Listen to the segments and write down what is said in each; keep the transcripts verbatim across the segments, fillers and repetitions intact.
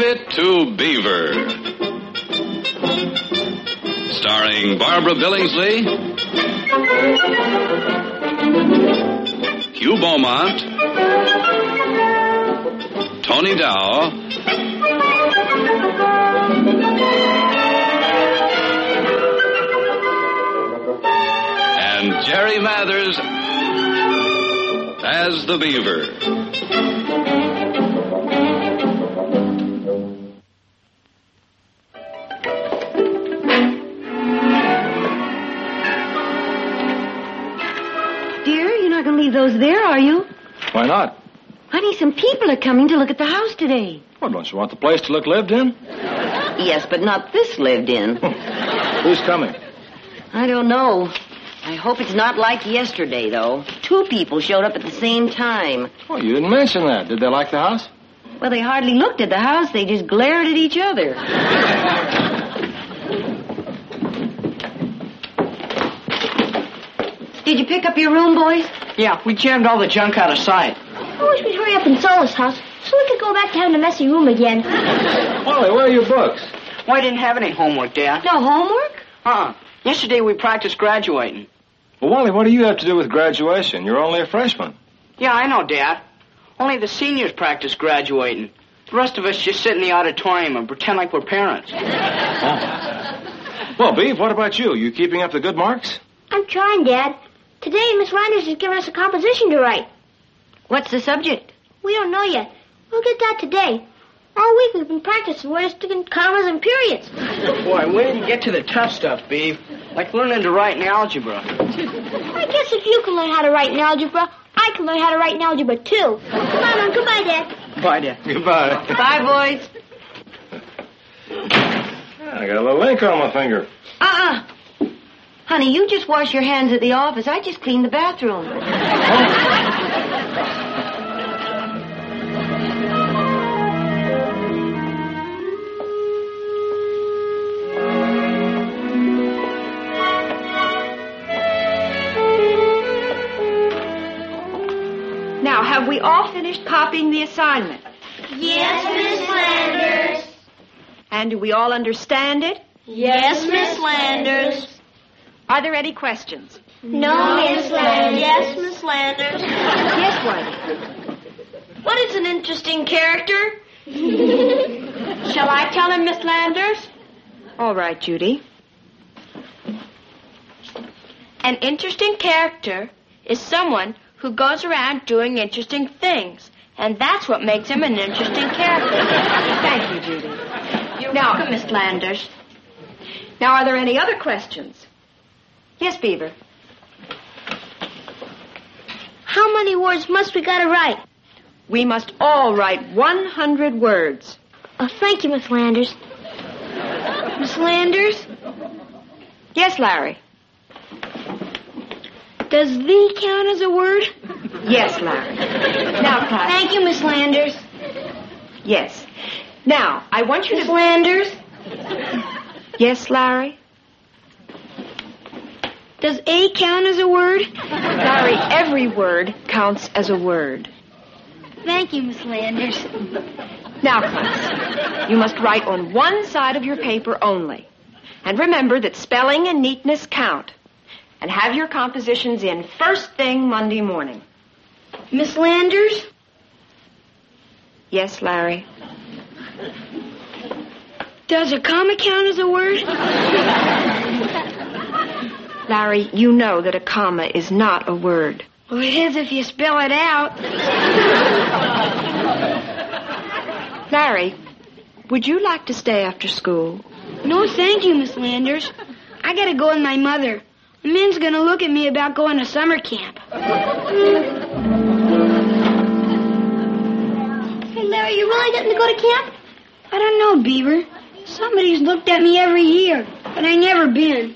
it to Beaver. Starring Barbara Billingsley, Hugh Beaumont, Tony Dow, and Jerry Mathers as the Beaver. Leave those there, are you? Why not? Honey, some people are coming to look at the house today. Well, don't you want the place to look lived in? Yes, but not this lived in. Who's coming? I don't know. I hope it's not like yesterday, though. Two people showed up at the same time. Well, you didn't mention that. Did they like the house? Well, they hardly looked at the house. They just glared at each other. Did you pick up your room, boys? Yeah, we jammed all the junk out of sight. I wish we'd hurry up and sell this house so we could go back to having a messy room again. Wally, where are your books? Well, I didn't have any homework, Dad. No homework? Uh-uh. Yesterday we practiced graduating. Well, Wally, what do you have to do with graduation? You're only a freshman. Yeah, I know, Dad. Only the seniors practice graduating. The rest of us just sit in the auditorium and pretend like we're parents. Oh. Well, Beav, what about you? You keeping up the good marks? I'm trying, Dad. Today, Miss Reinders has given us a composition to write. What's the subject? We don't know yet. We'll get that today. All week we've been practicing where to stick in commas and periods. Boy, we didn't get to the tough stuff, Beav. Like learning to write in algebra. I guess if you can learn how to write in algebra, I can learn how to write in algebra, too. Come on, Mom. Goodbye, Dad. Bye, Dad. Goodbye. Bye, boys. I got a little ink on my finger. Uh-uh. Honey, you just wash your hands at the office. I just cleaned the bathroom. Now, have we all finished copying the assignment? Yes, Miss Landers. And do we all understand it? Yes, Miss Landers. Are there any questions? No, Miss Landers. Yes, Miss Landers. Yes, Whitey. What is an interesting character? Shall I tell him, Miss Landers? All right, Judy. An interesting character is someone who goes around doing interesting things. And that's what makes him an interesting character. Thank you, Judy. You're now, welcome, Miss Landers. Now, are there any other questions? Yes, Beaver. How many words must we gotta write? We must all write one hundred words. Oh, thank you, Miss Landers. Miss Landers? Yes, Larry. Does the count as a word? Yes, Larry. Now, class. Thank you, Miss Landers. Yes. Now, I want you Miss to... Landers? Yes, Larry? Does a count as a word? Larry, every word counts as a word. Thank you, Miss Landers. Now, class, you must write on one side of your paper only. And remember that spelling and neatness count. And have your compositions in first thing Monday morning. Miss Landers? Yes, Larry? Does a comma count as a word? Larry, you know that a comma is not a word. Well, it is if you spell it out. Larry, would you like to stay after school? No, thank you, Miss Landers. I gotta go with my mother. Min's gonna look at me about going to summer camp. Hey, Larry, you really getting to go to camp? I don't know, Beaver. Somebody's looked at me every year, but I never been.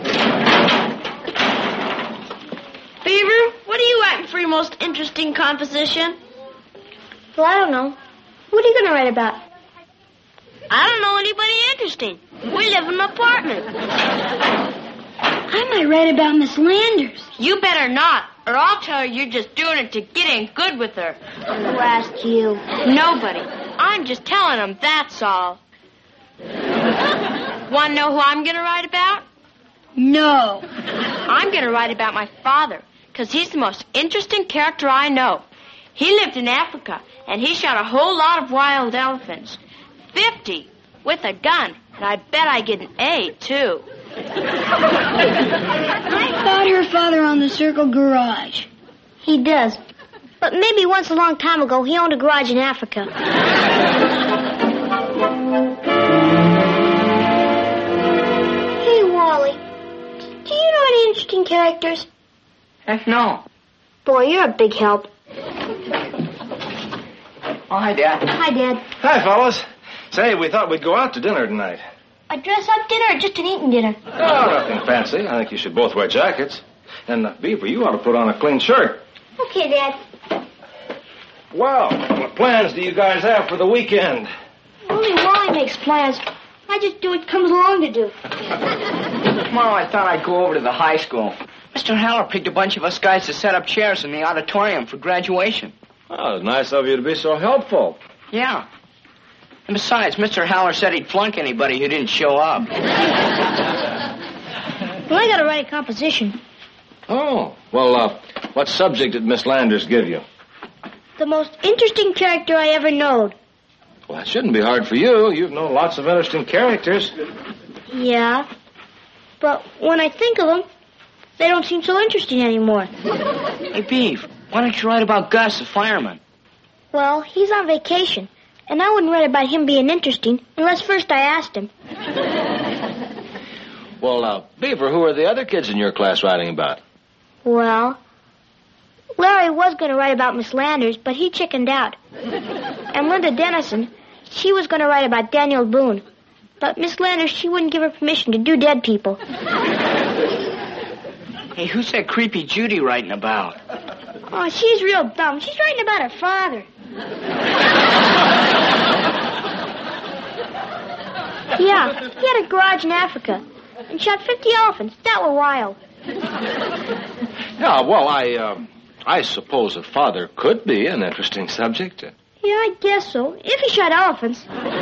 Beaver, what are you writing for your most interesting composition? Well, I don't know. What are you going to write about? I don't know anybody interesting. We live in an apartment. I might write about Miss Landers. You better not, or I'll tell her you're just doing it to get in good with her. Who asked you? Nobody. I'm just telling them, that's all. Want to know who I'm going to write about? No. I'm going to write about my father, because he's the most interesting character I know. He lived in Africa, and he shot a whole lot of wild elephants. Fifty, with a gun. And I bet I get an A, too. I thought her father owned the Circle Garage. He does. But maybe once a long time ago, he owned a garage in Africa. Hey, Wally. Do you know any interesting characters? Heck no. Boy, you're a big help. Oh, hi, Dad. Hi, Dad. Hi, fellas. Say, we thought we'd go out to dinner tonight. A dress-up dinner or just an eating dinner? Oh, nothing fancy. I think you should both wear jackets. And, uh, Beaver, you ought to put on a clean shirt. Okay, Dad. Well, what plans do you guys have for the weekend? Only Wally makes plans. I just do what comes along to do. Tomorrow I thought I'd go over to the high school. Mister Haller picked a bunch of us guys to set up chairs in the auditorium for graduation. Oh, it's nice of you to be so helpful. Yeah. And besides, Mister Haller said he'd flunk anybody who didn't show up. Well, I gotta write a composition. Oh, well, uh, what subject did Miss Landers give you? The most interesting character I ever knowed. Well, that shouldn't be hard for you. You've known lots of interesting characters. Yeah. But when I think of them, they don't seem so interesting anymore. Hey, Beef, why don't you write about Gus, the fireman? Well, he's on vacation, and I wouldn't write about him being interesting unless first I asked him. Well, uh, Beaver, who are the other kids in your class writing about? Well, Larry was going to write about Miss Landers, but he chickened out. And Linda Dennison, she was going to write about Daniel Boone. But Miss Landers, she wouldn't give her permission to do dead people. Hey, who's that creepy Judy writing about? Oh, she's real dumb. She's writing about her father. Yeah, he had a garage in Africa and shot fifty elephants. That were wild. Yeah, well, I, uh, I suppose a father could be an interesting subject. Yeah, I guess so. If he shot elephants.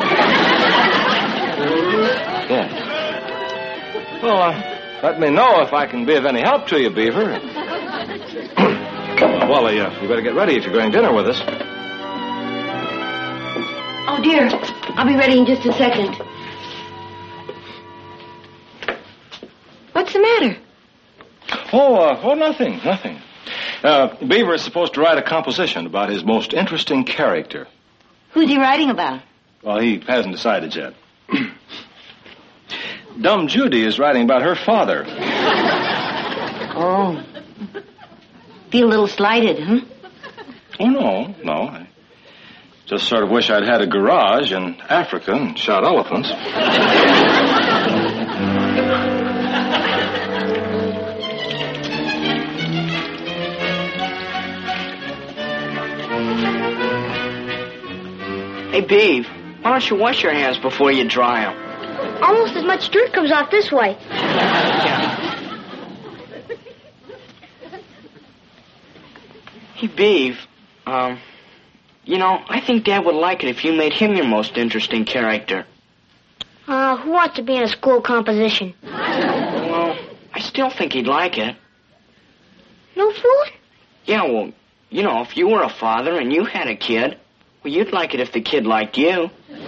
Yeah. Well, uh, let me know if I can be of any help to you, Beaver. Well, Wally, uh, you better get ready if you're going to dinner with us. Oh, dear. I'll be ready in just a second. What's the matter? Oh, uh, oh, nothing, nothing. Uh, Beaver is supposed to write a composition about his most interesting character. Who's he writing about? Well, he hasn't decided yet. Dumb Judy is writing about her father. Oh. Feel a little slighted, huh? Oh, no, no. I just sort of wish I'd had a garage in Africa and shot elephants. Hey, Beef, why don't you wash your hands before you dry them? Almost as much dirt comes off this way. Hey, Beef, um, you know, I think Dad would like it if you made him your most interesting character. Uh, who wants to be in a school composition? Well, I still think he'd like it. No food? Yeah, well, you know, if you were a father and you had a kid, well, you'd like it if the kid liked you.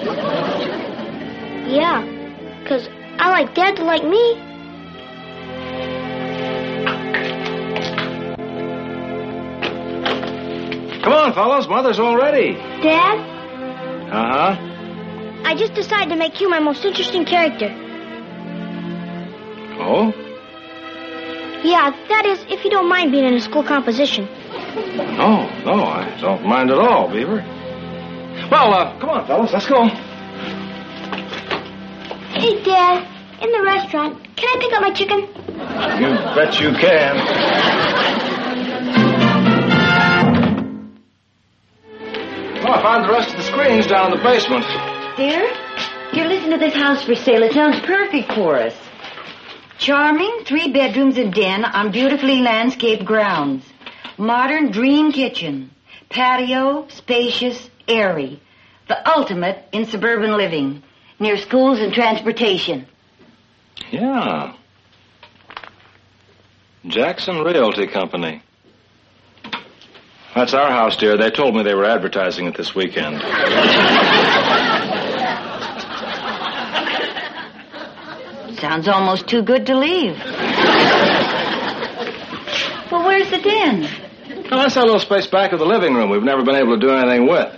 Yeah, because I like Dad to like me. Come on, fellas. Mother's all ready. Dad, Uh-huh. I just decided to make you my most interesting character. Oh? Yeah, that is, if you don't mind being in a school composition. No, no, I don't mind at all, Beaver. Well, uh, come on, fellas. Let's go. Hey, Dad, in the restaurant, can I pick up my chicken? You bet you can. Well, I found the rest of the screens down in the basement. Dear? Dear, listen to this house for sale. It sounds perfect for us. Charming, three bedrooms and den on beautifully landscaped grounds. Modern dream kitchen. Patio, spacious, airy. The ultimate in suburban living, near schools and transportation. Yeah. Jackson Realty Company. That's our house, dear. They told me they were advertising it this weekend. Sounds almost too good to leave. Well, where's the den? Oh, that's that little space back of the living room we've never been able to do anything with.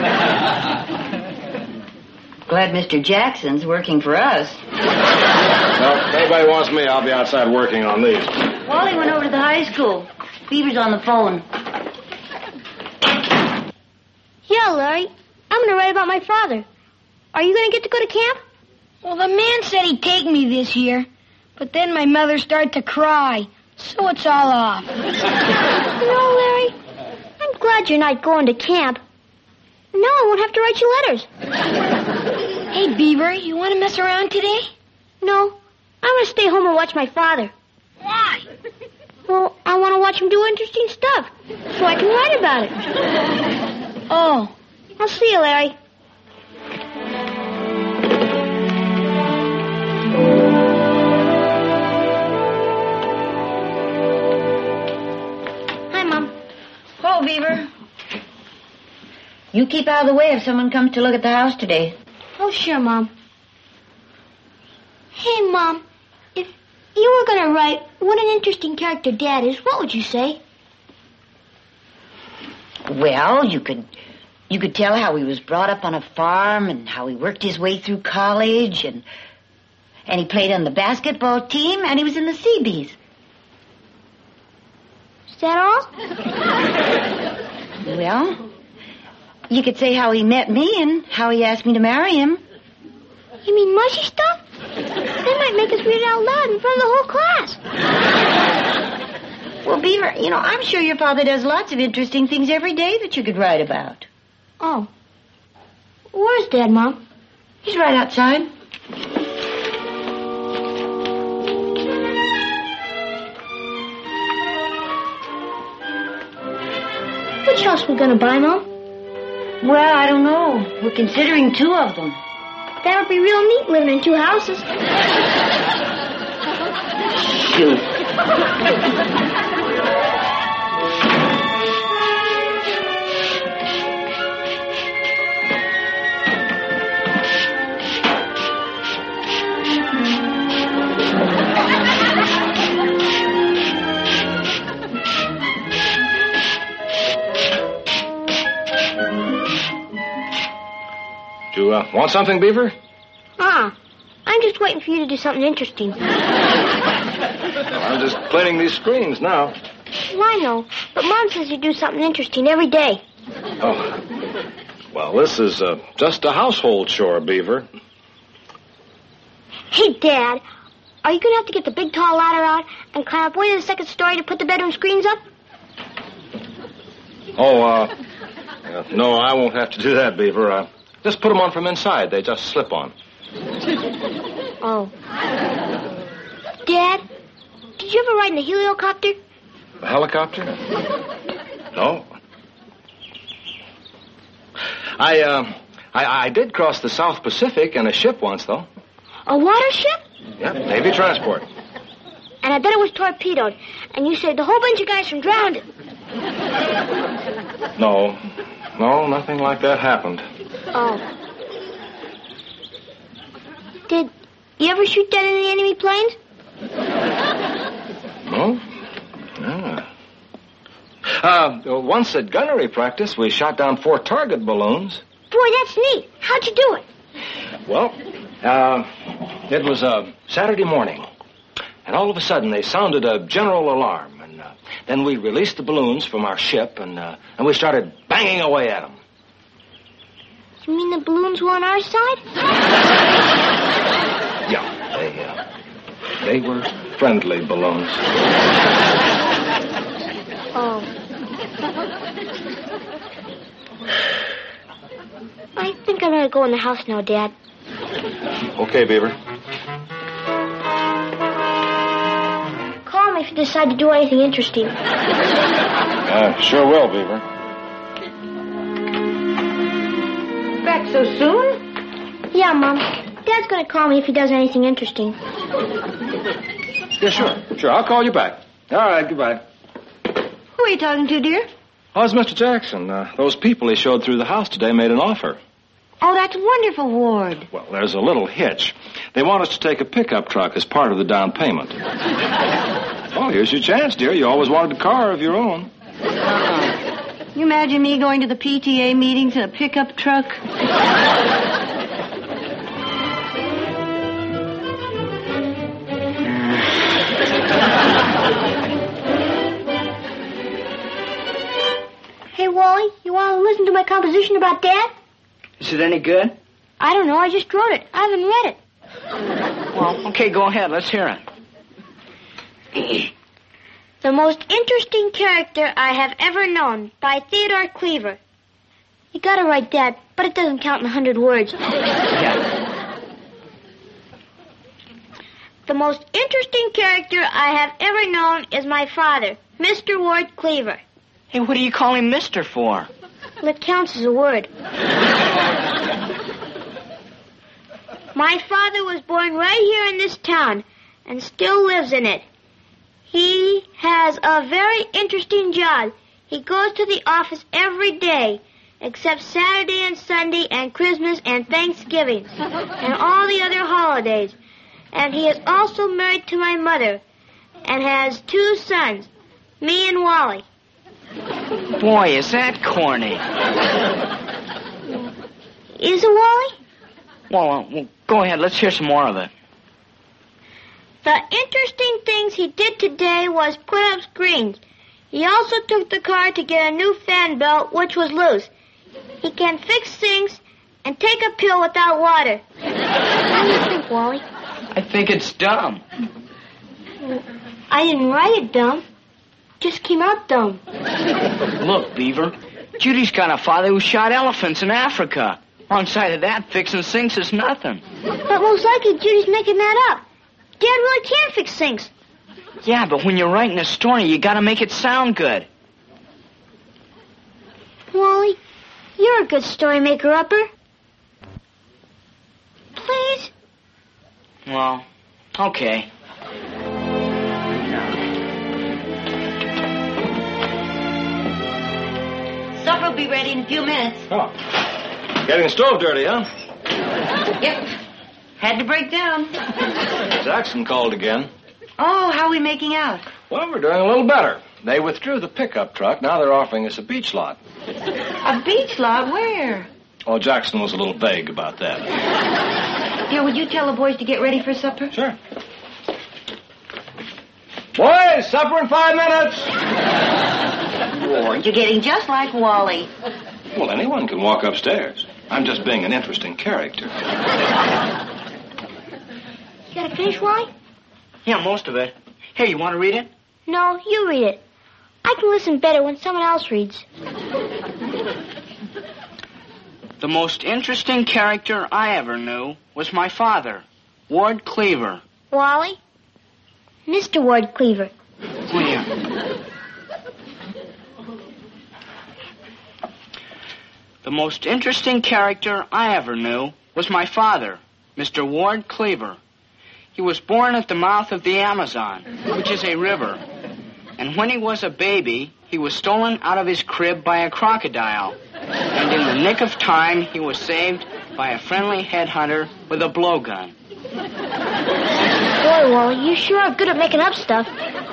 Glad Mister Jackson's working for us. Well, if anybody wants me, I'll be outside working on these. Wally went over to the high school. Beaver's on the phone. Yeah, Larry. I'm going to write about my father. Are you going to get to go to camp? Well, the man said he'd take me this year, but then my mother started to cry, so it's all off. You know, Larry, I'm glad you're not going to camp. Now I won't have to write you letters. Hey, Beaver, you want to mess around today? No, I'm going to stay home and watch my father. Why? Well, I want to watch him do interesting stuff, so I can write about it. Oh. I'll see you, Larry. Hi, Mom. Hello, Beaver. You keep out of the way if someone comes to look at the house today. Oh, sure, Mom. Hey, Mom, if you were going to write what an interesting character Dad is, what would you say? Well, you could you could tell how he was brought up on a farm and how he worked his way through college and and he played on the basketball team and he was in the Seabees. Is that all? Well, you could say how he met me and how he asked me to marry him. You mean mushy stuff? They might make us read it out loud in front of the whole class. Well, Beaver, you know, I'm sure your father does lots of interesting things every day that you could write about. Oh. Where's Dad, Mom? He's right outside. Which house we gonna buy, Mom? Well, I don't know. We're considering two of them. That would be real neat living in two houses. Shoot. Do you uh, want something, Beaver? Ah, I'm just waiting for you to do something interesting. Well, I'm just cleaning these screens now. Well, I know, but Mom says you do something interesting every day. Oh. Well, this is uh, just a household chore, Beaver. Hey, Dad, are you going to have to get the big tall ladder out and climb up way to the second story to put the bedroom screens up? Oh, uh, uh, no, I won't have to do that, Beaver. Uh, just put them on from inside. They just slip on. Oh. Dad, did you ever ride in a heliocopter? A helicopter? No. I, uh, I, I did cross the South Pacific in a ship once, though. A water ship? Yeah, Navy transport. And I bet it was torpedoed, and you saved a whole bunch of guys from drowning. No. No, nothing like that happened. Oh. Did you ever shoot down any enemy planes? No? Ah. Uh, once at gunnery practice, we shot down four target balloons. Boy, that's neat. How'd you do it? Well, uh, it was a Saturday morning, and all of a sudden they sounded a general alarm, and uh, then we released the balloons from our ship, and uh, and we started banging away at them. You mean the balloons were on our side? Yeah, they uh, they were friendly balloons. Oh. I think I'm gonna go in the house now, Dad. Okay, Beaver. Call me if you decide to do anything interesting. Uh, sure will, Beaver. Rex, So soon? Yeah, Mom. Dad's gonna call me if he does anything interesting. Yeah, sure. Sure, I'll call you back. All right, goodbye. Who are you talking to, dear? How's Mister Jackson? Uh, those people he showed through the house today made an offer. Oh, that's wonderful, Ward. Well, there's a little hitch. They want us to take a pickup truck as part of the down payment. Oh, here's your chance, dear. You always wanted a car of your own. You imagine me going to the P T A meetings in a pickup truck? Hey, Wally, you want to listen to my composition about Dad? Is it any good? I don't know. I just wrote it. I haven't read it. Well, okay, go ahead. Let's hear it. The Most Interesting Character I Have Ever Known by Theodore Cleaver. You gotta write Dad, but it doesn't count in a hundred words. Yeah. The most interesting character I have ever known is my father, Mister Ward Cleaver. Hey, what do you call him mister for? Well, it counts as a word. My father was born right here in this town and still lives in it. He has a very interesting job. He goes to the office every day, except Saturday and Sunday and Christmas and Thanksgiving and all the other holidays. And he is also married to my mother and has two sons, me and Wally. Boy, is that corny. Is it, Wally? Well, uh, well, go ahead. Let's hear some more of it. The interesting things he did today was put up screens. He also took the car to get a new fan belt, which was loose. He can fix things and take a pill without water. What do you think, Wally? I think it's dumb. I didn't write it dumb. Just came out dumb. Look, Beaver, Judy's got a father who shot elephants in Africa. Alongside of that, fixing things is nothing. But most likely Judy's making that up. Dad really can fix things. Yeah, but when you're writing a story, you gotta make it sound good. Wally, you're a good story maker-upper. Please? Well, okay. Supper will be ready in a few minutes. Oh. Getting the stove dirty, huh? Yep. Had to break down. Jackson called again. Oh, how are we making out? Well, we're doing a little better. They withdrew the pickup truck. Now they're offering us a beach lot. A beach lot? Where? Oh, Jackson was a little vague about that. Here, would you tell the boys to get ready for supper? Sure. Boys, supper in five minutes. Ward, you're getting just like Wally. Well, anyone can walk upstairs. I'm just being an interesting character. You gotta finish, Wally? Yeah, most of it. Hey, you want to read it? No, you read it. I can listen better when someone else reads. The most interesting character I ever knew was my father, Ward Cleaver. Wally? Mister Ward Cleaver. Oh, yeah. The most interesting character I ever knew was my father, Mister Ward Cleaver. He was born at the mouth of the Amazon, which is a river. And when he was a baby, he was stolen out of his crib by a crocodile. And in the nick of time, he was saved by a friendly headhunter with a blowgun. Boy, Wally, you sure are good at making up stuff.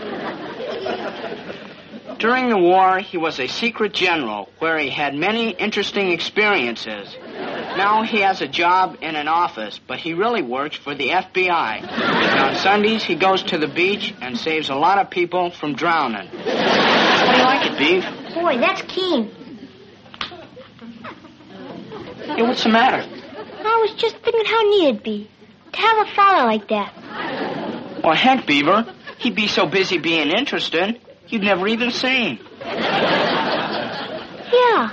During the war, he was a secret general where he had many interesting experiences. Now he has a job in an office, but he really works for the F B I. And on Sundays, he goes to the beach and saves a lot of people from drowning. How do you like it, Beef? Boy, that's keen. Hey, what's the matter? I was just thinking how neat it'd be to have a father like that. Well, heck, Beaver, he'd be so busy being interested, you'd never even see him. Yeah.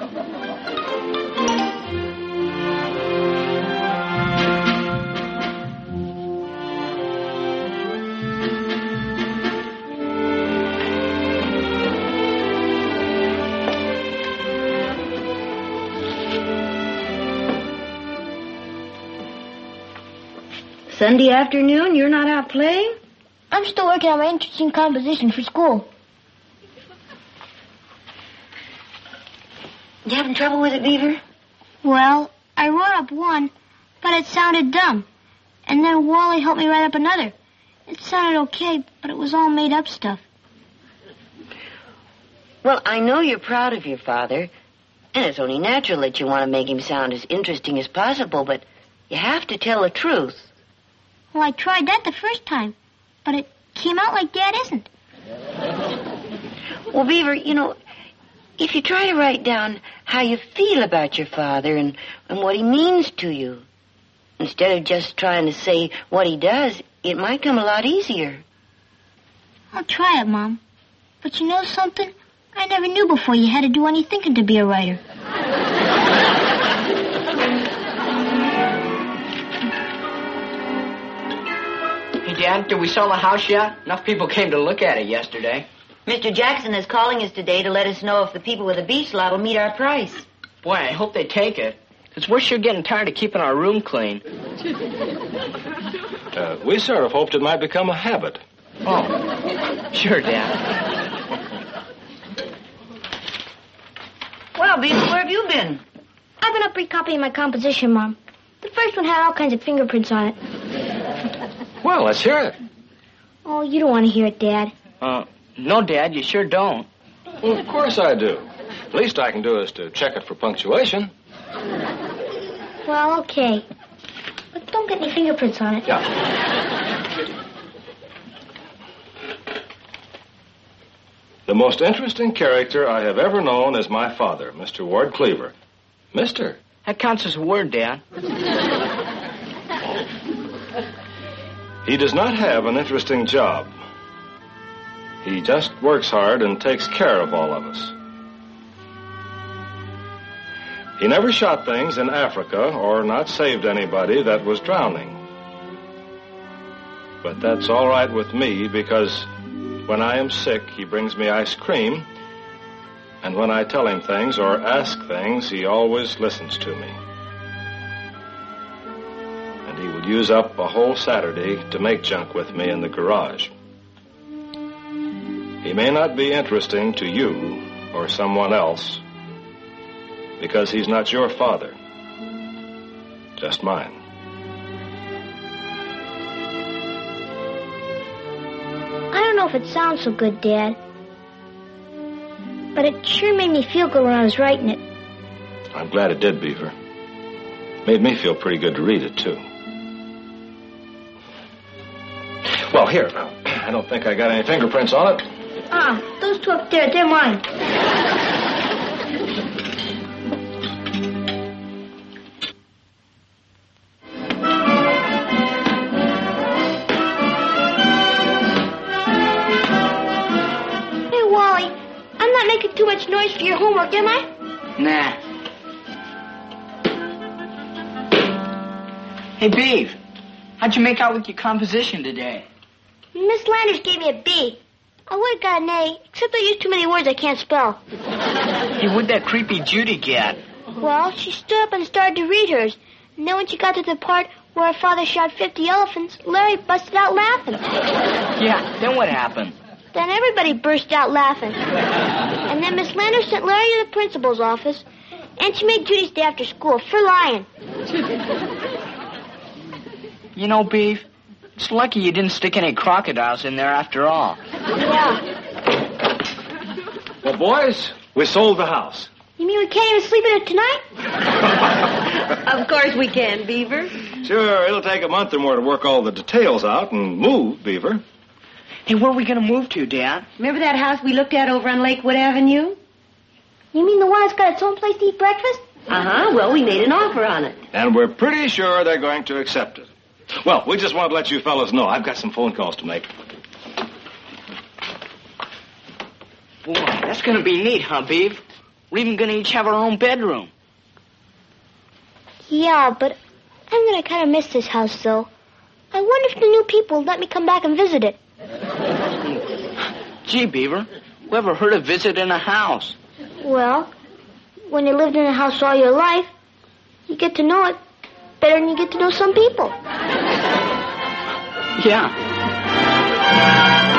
Sunday afternoon, you're not out playing? I'm still working on my interesting composition for school. You having trouble with it, Beaver? Well, I wrote up one, but it sounded dumb. And then Wally helped me write up another. It sounded okay, but it was all made up stuff. Well, I know you're proud of your father, and it's only natural that you want to make him sound as interesting as possible, but you have to tell the truth. Well, I tried that the first time, but it came out like Dad isn't. Well, Beaver, you know, if you try to write down how you feel about your father and, and what he means to you, instead of just trying to say what he does, it might come a lot easier. I'll try it, Mom. But you know something? I never knew before you had to do any thinking to be a writer. Hey, Dad, did we sell the house yet? Enough people came to look at it yesterday. Mister Jackson is calling us today to let us know if the people with the beach lot will meet our price. Boy, I hope they take it. Because we're sure getting tired of keeping our room clean. Uh, we sort of hoped it might become a habit. Oh, sure, Dad. Well, Beaver, where have you been? I've been up recopying my composition, Mom. The first one had all kinds of fingerprints on it. Well, let's hear it. Oh, you don't want to hear it, Dad. Uh, no, Dad, you sure don't. Well, of course I do. The least I can do is to check it for punctuation. Well, okay. But don't get any fingerprints on it. Yeah. The most interesting character I have ever known is my father, Mister Ward Cleaver. Mister That counts as a word, Dad. He does not have an interesting job. He just works hard and takes care of all of us. He never shot things in Africa or not saved anybody that was drowning. But that's all right with me because when I am sick, he brings me ice cream. And when I tell him things or ask things, he always listens to me. And he would use up a whole Saturday to make junk with me in the garage. He may not be interesting to you or someone else because he's not your father, just mine. I don't know if it sounds so good, Dad. But it sure made me feel good when I was writing it. I'm glad it did, Beaver. Made me feel pretty good to read it, too. Well, here, now. I don't think I got any fingerprints on it. Ah, those two up there, they're mine. Too much noise for your homework, am I? Nah. Hey, Beav, how'd you make out with your composition today? Miss Landers gave me a B. I would have got an A, except I used too many words I can't spell. Hey, what'd that creepy Judy get? Well, she stood up and started to read hers. And then when she got to the part where her father shot fifty elephants, Larry busted out laughing. Yeah, then what happened? Then everybody burst out laughing. And then Miss Landers sent Larry to the principal's office, and she made Judy stay after school for lying. You know, Beav, it's lucky you didn't stick any crocodiles in there after all. Yeah. Well, boys, we sold the house. You mean we can't even sleep in it tonight? Of course we can, Beaver. Sure, it'll take a month or more to work all the details out and move, Beaver. Hey, where are we going to move to, Dad? Remember that house we looked at over on Lakewood Avenue? You mean the one that's got its own place to eat breakfast? Uh-huh. Well, we made an offer on it. And we're pretty sure they're going to accept it. Well, we just want to let you fellas know. I've got some phone calls to make. Boy, that's going to be neat, huh, Beav? We're even going to each have our own bedroom. Yeah, but I'm going to kind of miss this house, though. I wonder if the new people will let me come back and visit it. Gee, Beaver, who ever heard of visiting a house? Well, when you lived in a house all your life, you get to know it better than you get to know some people. yeah.